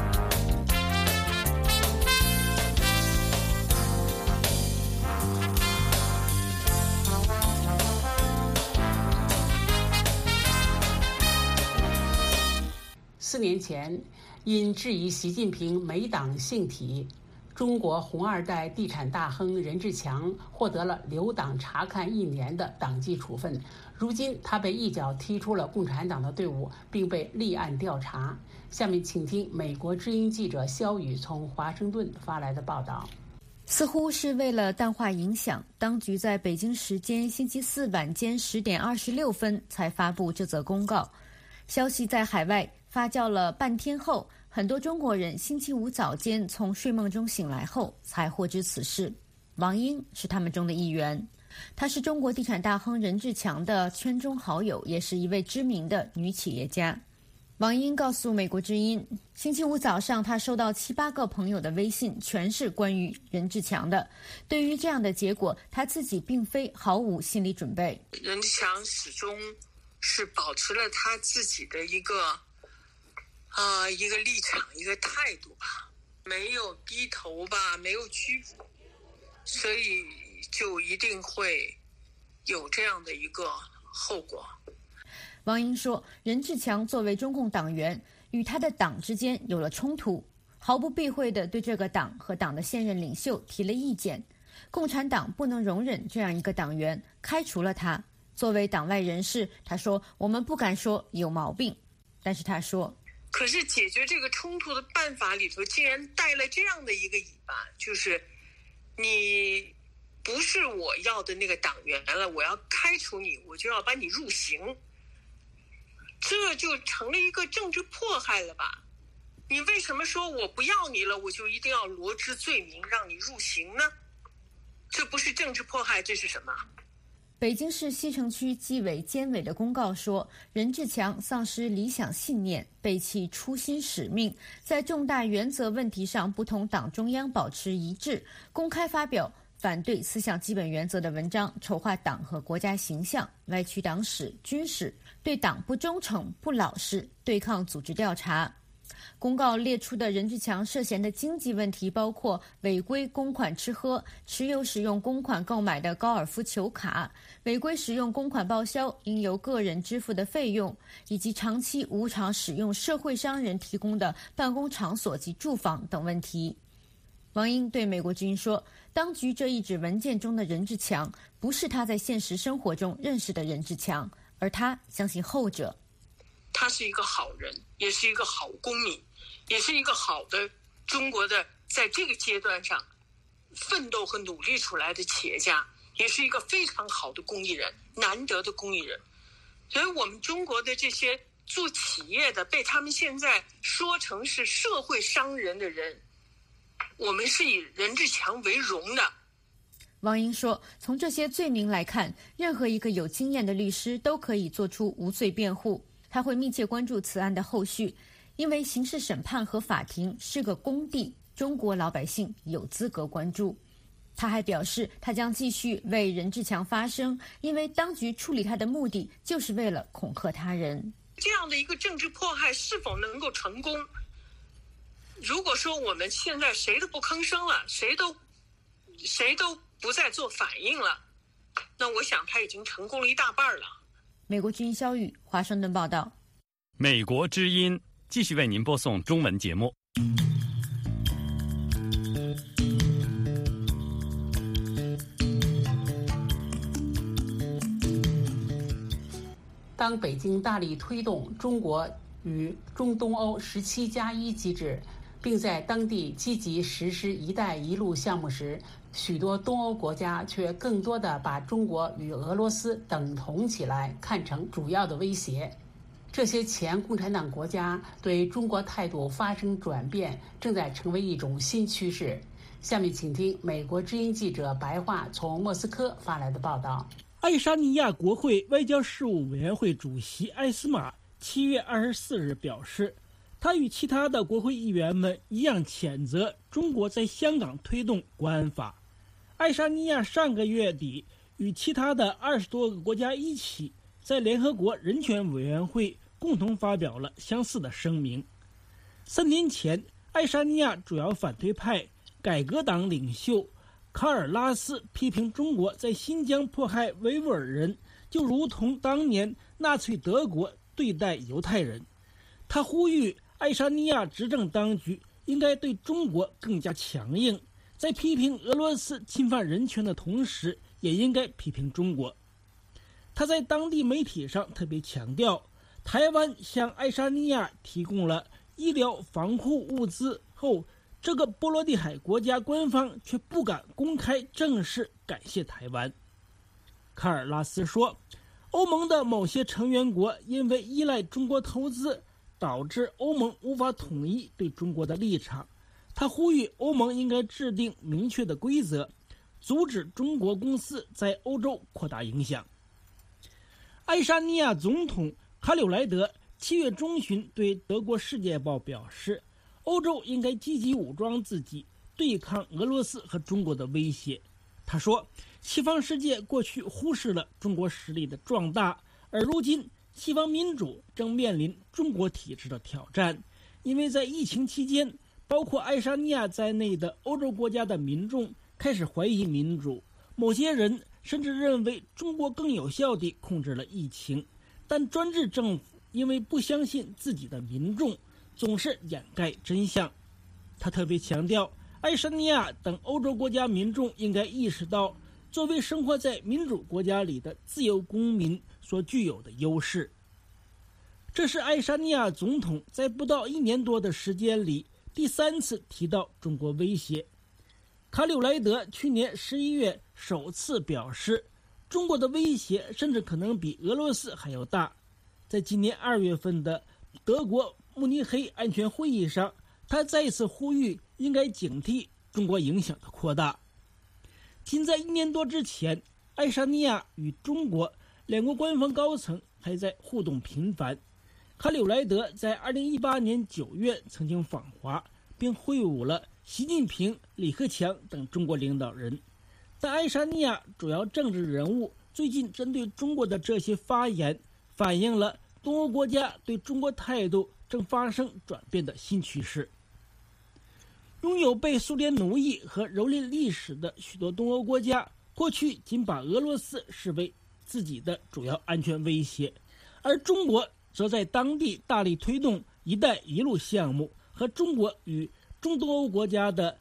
4年前，因质疑习近平美党性体，中国红二代地产大亨任志强获得了留党察看1年的党纪处分。如今他被一脚踢出了共产党的队伍，并被立案调查。下面请听美国之音记者肖宇从华盛顿发来的报道。 似乎是为了淡化影响，当局在北京时间星期4晚间10点26分才发布这则公告。消息在海外发酵了半天后，很多中国人星期5早间从睡梦中醒来后才获知此事。王英是他们中的一员，她是中国地产大亨任志强的圈中好友，也是一位知名的女企业家。王英告诉美国之音，星期5早上她收到7、8个朋友的微信，全是关于任志强的。对于这样的结果，她自己并非毫无心理准备。 任志强始终是保持了他自己的一个立场，一个态度吧，没有低头吧，没有屈服，所以就一定会有这样的一个后果。 王英说，任志强作为中共党员，与他的党之间有了冲突，毫不避讳地对这个党和党的现任领袖提了意见。共产党不能容忍这样一个党员，开除了他。作为党外人士，他说，我们不敢说有毛病，但是他说， 可是解决这个冲突的办法里头竟然带了这样的一个尾巴，就是你不是我要的那个党员了，我要开除你，我就要把你入刑，这就成了一个政治迫害了吧？你为什么说我不要你了，我就一定要罗织罪名让你入刑呢？这不是政治迫害，这是什么？ 北京市西城区纪委监委的公告说，任志强丧失理想信念，背弃初心使命，在重大原则问题上不同党中央保持一致，公开发表反对4项基本原则的文章，丑化党和国家形象，歪曲党史、军史，对党不忠诚、不老实，对抗组织调查。公告列出的任志强涉嫌的经济问题包括违规公款吃喝、持有使用公款购买的高尔夫球卡、违规使用公款报销应由个人支付的费用，以及长期无偿使用社会商人提供的办公场所及住房等问题。王英对美国之音说，当局这一纸文件中的任志强不是他在现实生活中认识的任志强，而他相信后者。 他是一个好人，也是一个好公民，也是一个好的中国的在这个阶段上奋斗和努力出来的企业家，也是一个非常好的公益人，难得的公益人。所以我们中国的这些做企业的被他们现在说成是社会商人的人，我们是以任志强为荣的。 王英说，从这些罪名来看，任何一个有经验的律师都可以做出无罪辩护。他会密切关注此案的后续，因为刑事审判和法庭是个公地，中国老百姓有资格关注。他还表示，他将继续为任志强发声，因为当局处理他的目的就是为了恐吓他人。 这样的一个政治迫害是否能够成功？如果说我们现在谁都不吭声了，谁都不再做反应了，那我想他已经成功了一大半了。 美国之音肖宇华盛顿报道。 美国之音继续为您播送中文节目。 当北京大力推动中国与中东欧17+1机制，并在当地积极实施“一带一路”项目时，许多东欧国家却更多地把中国与俄罗斯等同起来，看成主要的威胁。 这些前共产党国家对中国态度发生转变，正在成为一种新趋势。下面请听美国之音记者白桦从莫斯科发来的报道。 爱沙尼亚国会外交事务委员会主席埃斯马7月24日表示，他与其他的国会议员们一样谴责中国在香港推动国安法。爱沙尼亚上个月底与其他的20多个国家一起在联合国人权委员会共同发表了相似的声明。3年前，爱沙尼亚主要反对派改革党领袖卡尔拉斯批评中国在新疆迫害维吾尔人，就如同当年纳粹德国对待犹太人。他呼吁爱沙尼亚执政当局应该对中国更加强硬，在批评俄罗斯侵犯人权的同时，也应该批评中国。他在当地媒体上特别强调，台湾向爱沙尼亚提供了医疗防护物资后，这个波罗的海国家官方却不敢公开正式感谢台湾。卡尔拉斯说，欧盟的某些成员国因为依赖中国投资，导致欧盟无法统一对中国的立场。他呼吁欧盟应该制定明确的规则，阻止中国公司在欧洲扩大影响。爱沙尼亚总统卡柳莱德7月中旬对德国《世界报》表示，欧洲应该积极武装自己，对抗俄罗斯和中国的威胁。他说，西方世界过去忽视了中国实力的壮大，而如今西方民主正面临中国体制的挑战。因为在疫情期间，包括爱沙尼亚在内的欧洲国家的民众开始怀疑民主，某些人甚至认为中国更有效地控制了疫情，但专制政府因为不相信自己的民众，总是掩盖真相。他特别强调，爱沙尼亚等欧洲国家民众应该意识到，作为生活在民主国家里的自由公民所具有的优势。这是爱沙尼亚总统在不到1年多的时间里第3次提到中国威胁。卡柳莱德去年11月首次表示，中国的威胁甚至可能比俄罗斯还要大。在今年2月份的德国慕尼黑安全会议上，他再次呼吁应该警惕中国影响的扩大。仅在1年多之前，爱沙尼亚与中国两国官方高层还在互动频繁。卡柳莱德在2018年9月曾经访华，并会晤了习近平、李克强等中国领导人。但爱沙尼亚主要政治人物最近针对中国的这些发言，反映了东欧国家对中国态度正发生转变的新趋势。拥有被苏联奴役和蹂躏历史的许多东欧国家，过去仅把俄罗斯视为自己的主要安全威胁，而中国则在当地大力推动“一带一路”项目和中国与中东欧国家的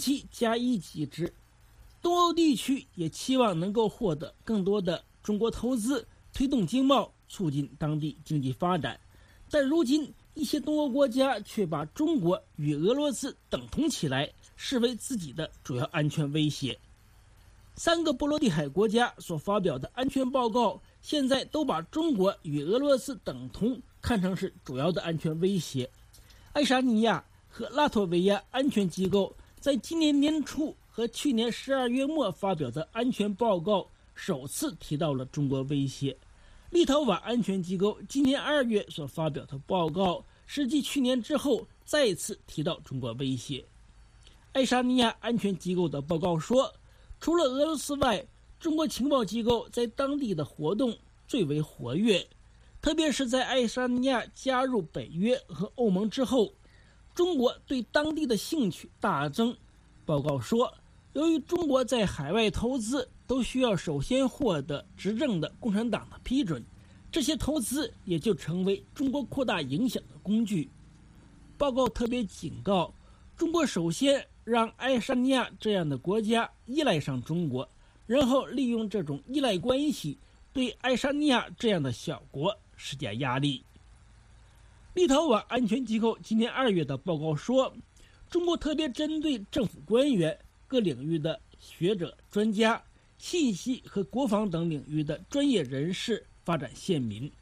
17+1机制。东欧地区也期望能够获得更多的中国投资，推动经贸，促进当地经济发展。但如今一些东欧国家却把中国与俄罗斯等同起来，视为自己的主要安全威胁。3个波罗的海国家所发表的安全报告现在都把中国与俄罗斯等同看成是主要的安全威胁。爱沙尼亚和拉脱维亚安全机构在今年年初和去年12月末发表的安全报告首次提到了中国威胁。立陶宛安全机构今年2月所发表的报告是继去年之后再次提到中国威胁。爱沙尼亚安全机构的报告说，除了俄罗斯外，中国情报机构在当地的活动最为活跃，特别是在爱沙尼亚加入北约和欧盟之后，中国对当地的兴趣大增。报告说，由于中国在海外投资都需要首先获得执政的共产党的批准，这些投资也就成为中国扩大影响的工具。报告特别警告，中国首先让爱沙尼亚这样的国家依赖上中国，然后利用这种依赖关系对爱沙尼亚这样的小国施加压力。立陶宛安全机构今年2月的报告说，中国特别针对政府官员、各领域的学者、专家、信息和国防等领域的专业人士发展限民，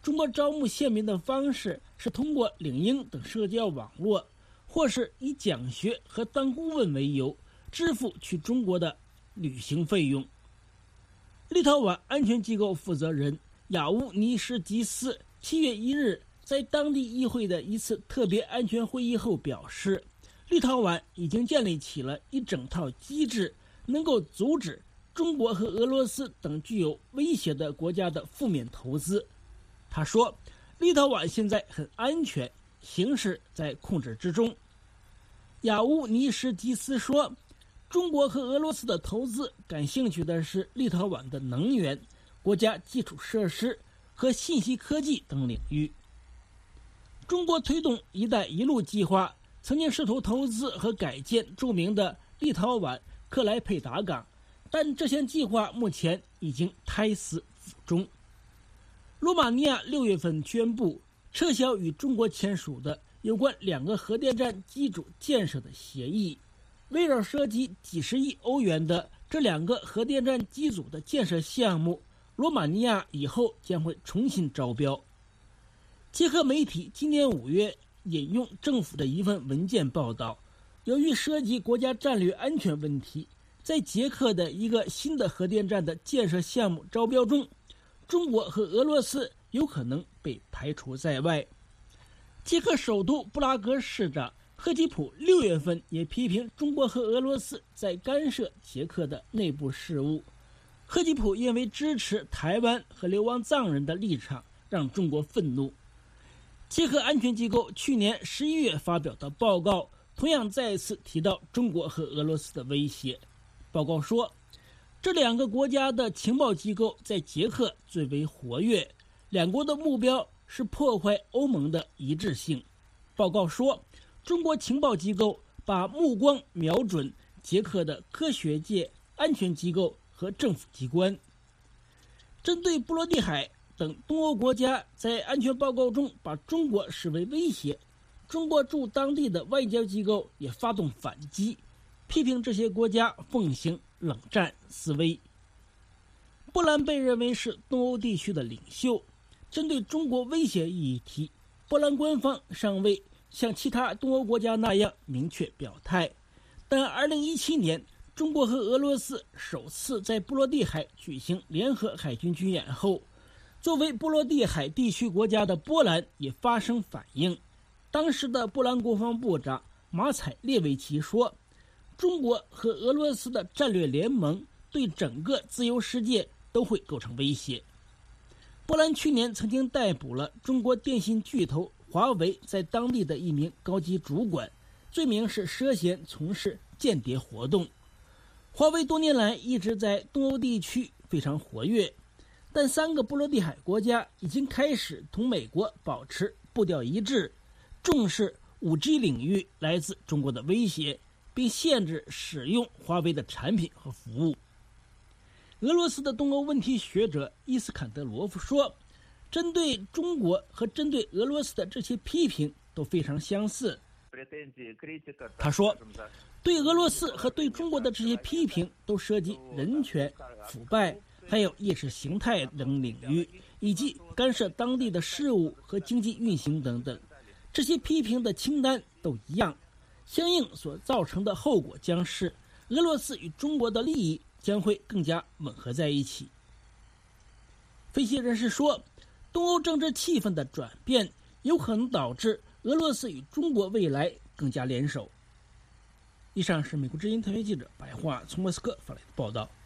中国招募县民的方式是通过领英等社交网络，或是以讲学和当顾问为由支付去中国的旅行费用。立陶宛安全机构负责人雅乌尼什基斯7月1日在当地议会的一次特别安全会议后表示，立陶宛已经建立起了一整套机制，能够阻止中国和俄罗斯等具有威胁的国家的负面投资。他说，立陶宛现在很安全，形势在控制之中。雅乌尼什基斯说，中国和俄罗斯的投资感兴趣的是立陶宛的能源、国家基础设施和信息科技等领域。中国推动“一带一路”计划，曾经试图投资和改建著名的立陶宛克莱佩达港，但这项计划目前已经胎死腹中。罗马尼亚6月份宣布撤销与中国签署的有关2个核电站机组建设的协议，围绕涉及几十亿欧元的这2个核电站机组的建设项目，罗马尼亚以后将会重新招标。捷克媒体今年5月引用政府的一份文件报道，由于涉及国家战略安全问题，在捷克的一个新的核电站的建设项目招标中，中国和俄罗斯有可能被排除在外。捷克首都布拉格市长赫吉普6月份也批评中国和俄罗斯在干涉捷克的内部事务。赫吉普因为支持台湾和流亡藏人的立场让中国愤怒。捷克安全机构去年11月发表的报告同样再次提到中国和俄罗斯的威胁。报告说，这2个国家的情报机构在捷克最为活跃，2国的目标是破坏欧盟的一致性。报告说，中国情报机构把目光瞄准捷克的科学界、安全机构和政府机关。针对波罗的海等东欧国家在安全报告中把中国视为威胁，中国驻当地的外交机构也发动反击，批评这些国家奉行冷战思维。波兰被认为是东欧地区的领袖，针对中国威胁议题，波兰官方尚未像其他东欧国家那样明确表态，但2017年中国和俄罗斯首次在波罗的海举行联合海军军演后，作为波罗的海地区国家的波兰也发生反应。当时的波兰国防部长马采列维奇说，中国和俄罗斯的战略联盟对整个自由世界都会构成威胁。波兰去年曾经逮捕了中国电信巨头华为在当地的一名高级主管，罪名是涉嫌从事间谍活动。华为多年来一直在东欧地区非常活跃，但3个波罗的海国家已经开始同美国保持步调一致，重视 5G 领域来自中国的威胁，并限制使用华为的产品和服务。俄罗斯的东欧问题学者伊斯坎德罗夫说，针对中国和针对俄罗斯的这些批评都非常相似。他说，对俄罗斯和对中国的这些批评都涉及人权、腐败，还有意识形态等领域，以及干涉当地的事务和经济运行等等。这些批评的清单都一样，相应所造成的后果将是俄罗斯与中国的利益将会更加吻合在一起。分析人士说，东欧政治气氛的转变有可能导致俄罗斯与中国未来更加联手。以上是美国之音特约记者白桦从莫斯科发来的报道。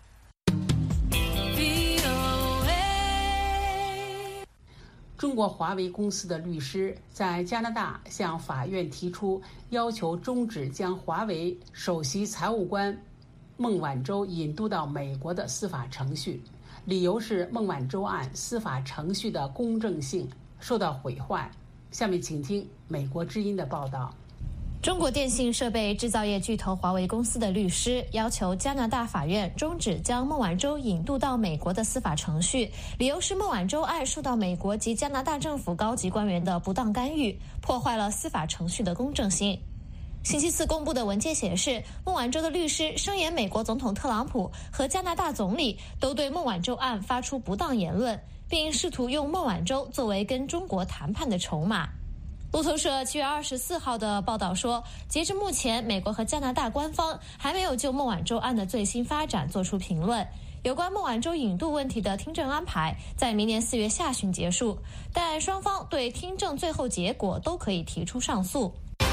中国华为公司的律师在加拿大向法院提出要求终止将华为首席财务官孟晚舟引渡到美国的司法程序，理由是孟晚舟案司法程序的公正性受到毁坏。下面请听美国之音的报道。 中国电信设备制造业巨头华为公司的律师要求加拿大法院终止将孟晚舟引渡到美国的司法程序，理由是孟晚舟案受到美国及加拿大政府高级官员的不当干预，破坏了司法程序的公正性。 星期四公布的文件显示，孟晚舟的律师声言美国总统特朗普和加拿大总理都对孟晚舟案发出不当言论，并试图用孟晚舟作为跟中国谈判的筹码。路透社7月24号的报道说，截至目前，美国和加拿大官方还没有就孟晚舟案的最新发展做出评论。有关孟晚舟引渡问题的听证安排在明年4月下旬结束，但双方对听证最后结果都可以提出上诉。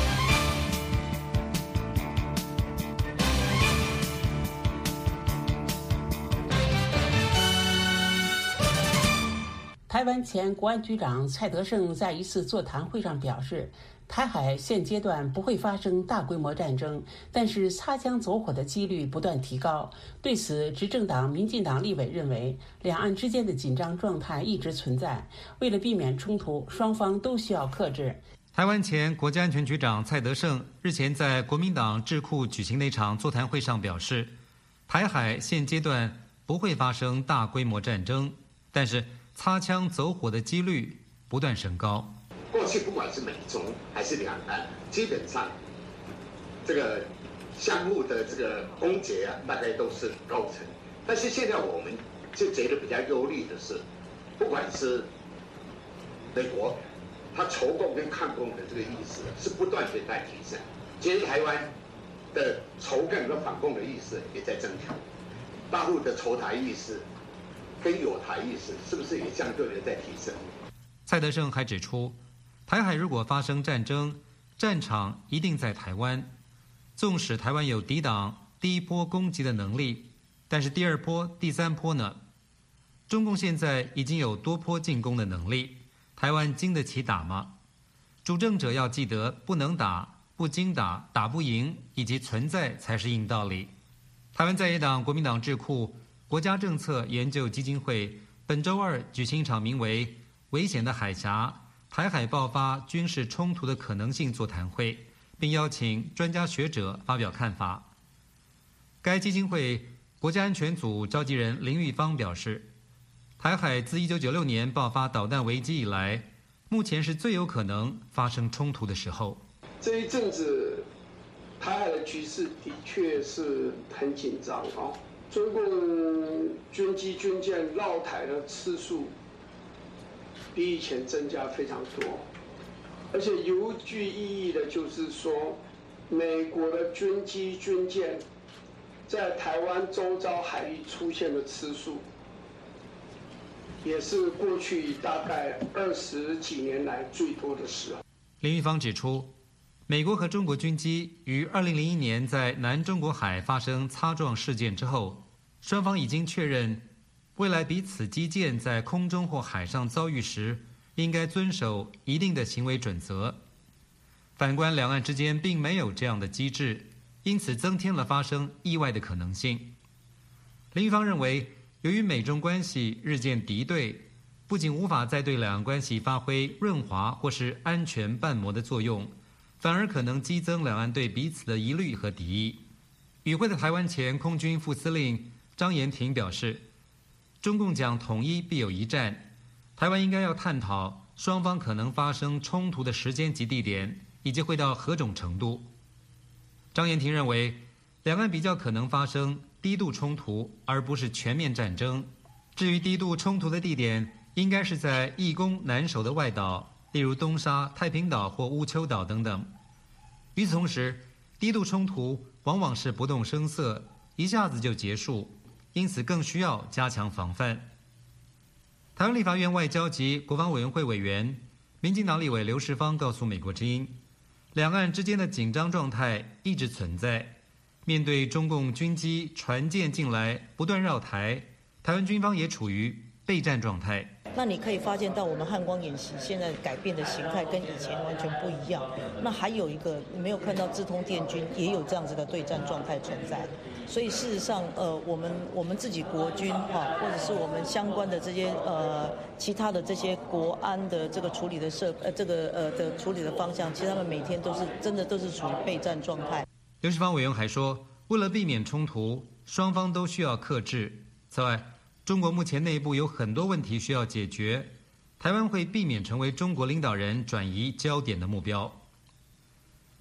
台湾前国安局长蔡德胜在一次座谈会上表示，台海现阶段不会发生大规模战争，但是擦枪走火的几率不断提高。对此，执政党民进党立委认为，两岸之间的紧张状态一直存在，为了避免冲突，双方都需要克制。 台湾前国家安全局长蔡德胜日前在国民党智库举行的一场座谈会上表示，台海现阶段不会发生大规模战争，但是擦枪走火的几率不断升高。 过去不管是美中还是两岸，基本上这个相互的这个攻讦啊，大概都是构成。但是现在我们就觉得比较忧虑的是，不管是美国，他仇共跟抗共的这个意识是不断的在提升，其实台湾的仇共和反共的意识也在增强，大陆的仇台意识跟友台意识是不是也相对的在提升？ 蔡德胜还指出，台海如果发生战争，战场一定在台湾。纵使台湾有抵挡第一波攻击的能力，但是第二波、第三波呢？中共现在已经有多波进攻的能力，台湾经得起打吗？主政者要记得，不能打、不经打、打不赢，以及存在才是硬道理。台湾在野党国民党智库国家政策研究基金会本周二举行一场名为“危险的海峡：台海爆发军事冲突的可能性”座谈会，并邀请专家学者发表看法。该基金会国家安全组召集人林玉芳表示，台海自1996年爆发导弹危机以来，目前是最有可能发生冲突的时候。 这一阵子台海的局势的确是很紧张啊。中共军机军舰绕台的次数比以前增加非常多，而且尤具意义的就是说，美国的军机军舰在台湾周遭海域出现的次数，也是过去大概20几年来最多的时候。 林玉芳指出，美国和中国军机于2001年在南中国海发生擦撞事件之后，双方已经确认，未来彼此机舰在空中或海上遭遇时，应该遵守一定的行为准则。反观两岸之间并没有这样的机制，因此增添了发生意外的可能性。林玉芳认为，由于美中关系日渐敌对，不仅无法再对两岸关系发挥润滑或是安全瓣膜的作用，反而可能激增两岸对彼此的疑虑和敌意。与会的台湾前空军副司令张延廷表示，中共讲统一必有一战，台湾应该要探讨双方可能发生冲突的时间及地点，以及会到何种程度。张延廷认为，两岸比较可能发生低度冲突，而不是全面战争。至于低度冲突的地点，应该是在易攻难守的外岛，例如东沙、太平岛或乌丘岛等等。与此同时，低度冲突往往是不动声色，一下子就结束，因此更需要加强防范。台湾立法院外交及国防委员会委员、民进党立委刘世芳告诉美国之音，两岸之间的紧张状态一直存在。面对中共军机、船舰进来不断绕台，台湾军方也处于备战状态。 那你可以发现到我们汉光演习现在改变的形态跟以前完全不一样。那还有一个你没有看到志通电军也有这样子的对战状态存在。所以事实上，我们自己国军哈，或者是我们相关的这些其他的这些国安的这个处理的的处理的方向，其实他们每天都是真的都是处于备战状态。 刘世芳委员还说，为了避免冲突，双方都需要克制。此外，中国目前内部有很多问题需要解决，台湾会避免成为中国领导人转移焦点的目标。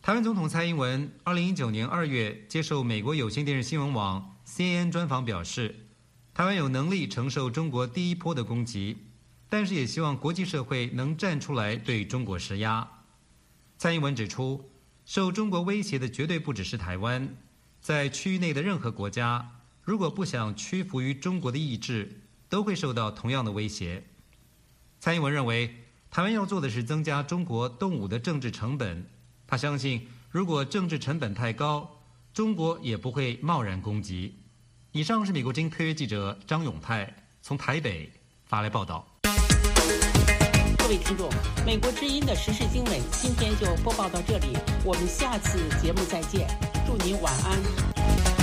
台湾总统蔡英文2019年2月接受美国有线电视新闻网 CNN 专访表示，台湾有能力承受中国第一波的攻击，但是也希望国际社会能站出来对中国施压。蔡英文指出，受中国威胁的绝对不只是台湾，在区域内的任何国家，如果不想屈服于中国的意志，都会受到同样的威胁。蔡英文认为，台湾要做的是增加中国动武的政治成本。他相信，如果政治成本太高，中国也不会贸然攻击。以上是美国之音特约记者张永泰从台北发来报道。 各位听众，美国之音的时事经纬今天就播报到这里，我们下次节目再见，祝您晚安。